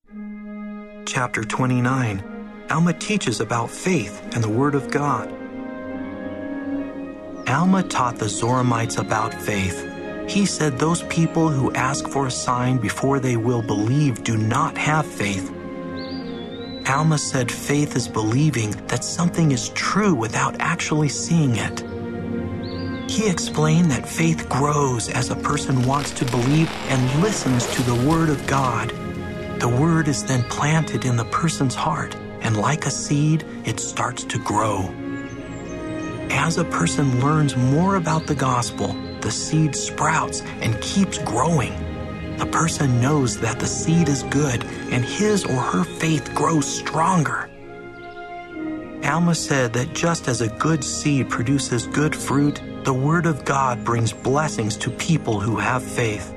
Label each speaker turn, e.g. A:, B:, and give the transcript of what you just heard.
A: Chapter 29, Alma teaches about faith and the Word of God. Alma taught the Zoramites about faith. He said those people who ask for a sign before they will believe do not have faith. Alma said faith is believing that something is true without actually seeing it. He explained that faith grows as a person wants to believe and listens to the Word of God. The Word is then planted in the person's heart, and like a seed, it starts to grow. As a person learns more about the gospel, the seed sprouts and keeps growing. The person knows that the seed is good, and his or her faith grows stronger. Alma said that just as a good seed produces good fruit, the Word of God brings blessings to people who have faith.